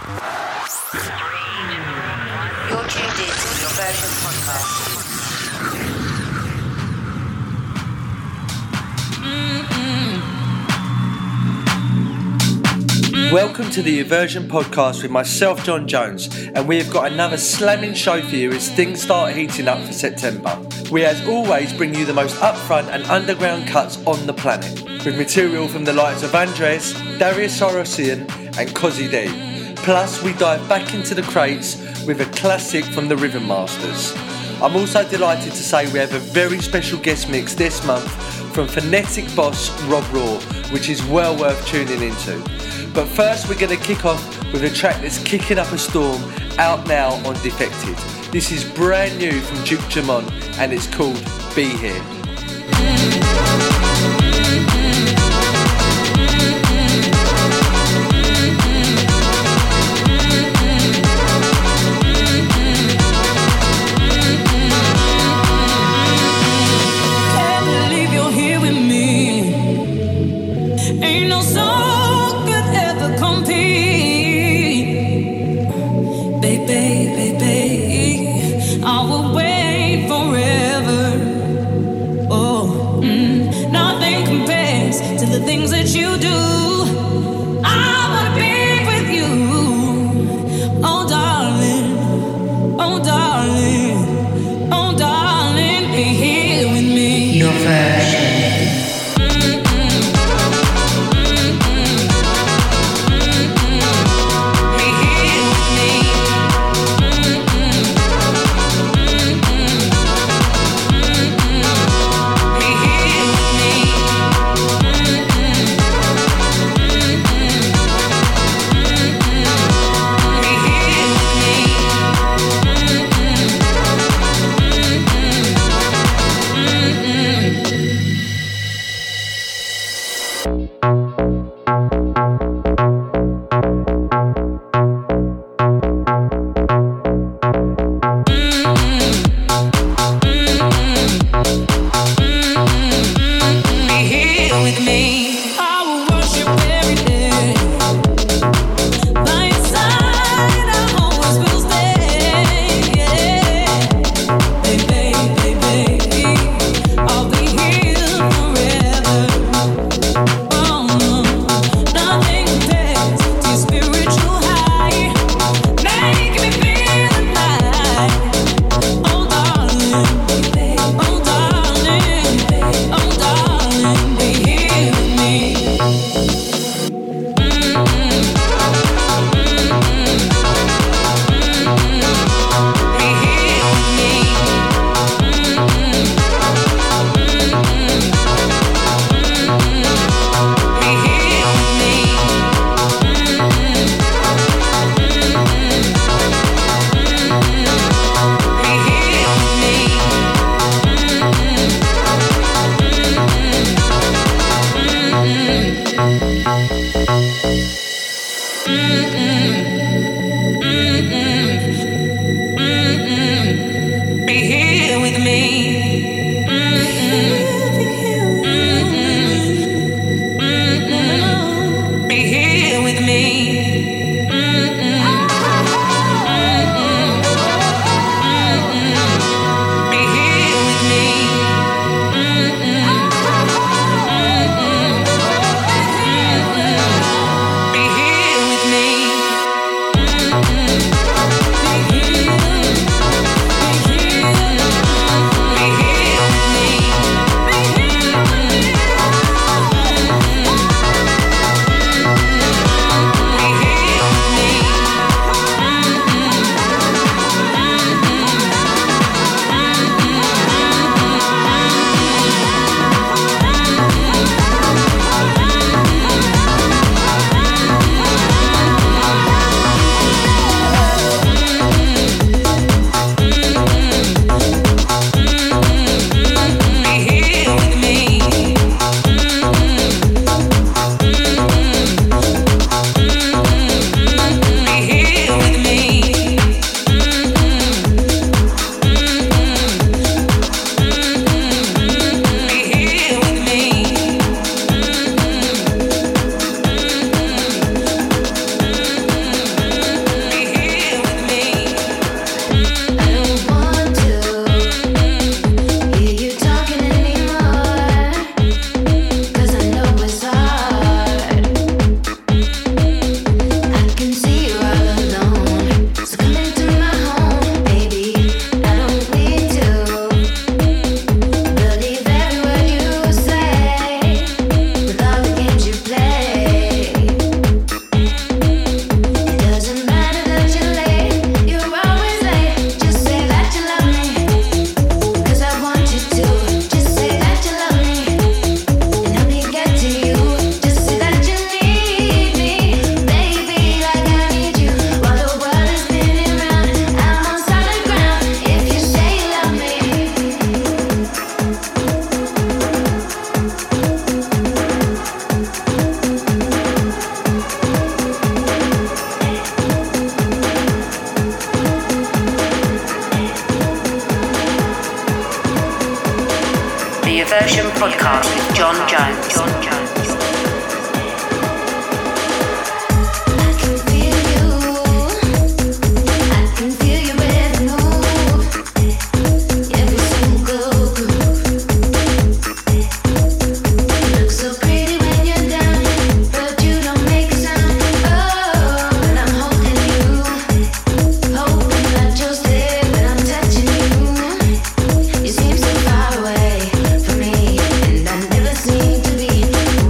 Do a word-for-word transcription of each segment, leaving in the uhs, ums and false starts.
You're tuned in to Your Version podcast. Welcome to the Your Version podcast with myself, John Jones, and we have got another slamming show for you as things start heating up for September. We, as always, bring you the most upfront and underground cuts on the planet, with material from the likes of Andres, Darius Sarosian, and Cozzy D. Plus, we dive back into the crates with a classic from the Rhythm Masters. I'm also delighted to say we have a very special guest mix this month from phonetic boss Rob Raw, which is well worth tuning into. But first, we're going to kick off with a track that's kicking up a storm, out now on Defected. This is brand new from Duke Jamont, and it's called Be Here. Can't believe you're here with me. Ain't no song could ever compete. Baby, baby, I will wait forever. Oh, mm, nothing compares to the things that you do. I wanna be with you. Oh, darling, oh, darling, oh, darling, be here with me. Your Version. Be here with me. Podcast with John Jones. John Jones. You seem so far away from me, and I never seem to be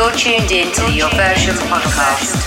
You're tuned in to the Your Version podcast.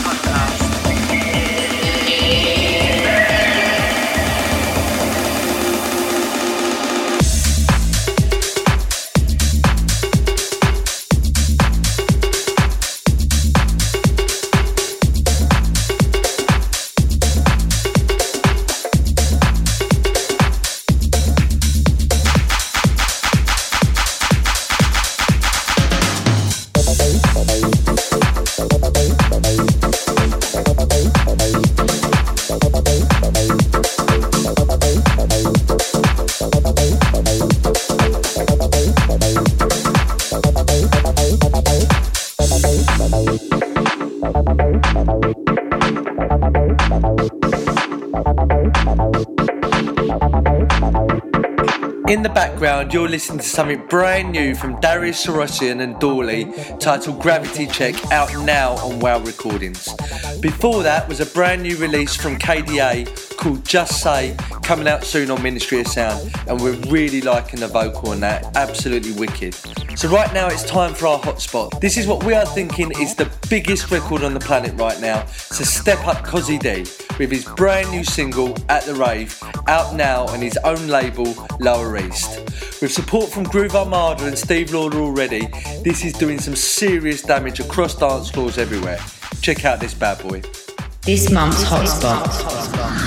In the background, you're listening to something brand new from Darius Syrossian and Dawley, titled Gravity Check, out now on Wow Recordings. Before that was a brand new release from K D A called Just Say, coming out soon on Ministry of Sound, and we're really liking the vocal on that, absolutely wicked. So right now it's time for our hotspot. This is what we are thinking is the biggest record on the planet right now, so step up Cozzy D with his brand new single, At The Rave, out now on his own label, Lower East. With support from Groove Armada and Steve Lauder already, this is doing some serious damage across dance floors everywhere. Check out this bad boy. This month's hotspot.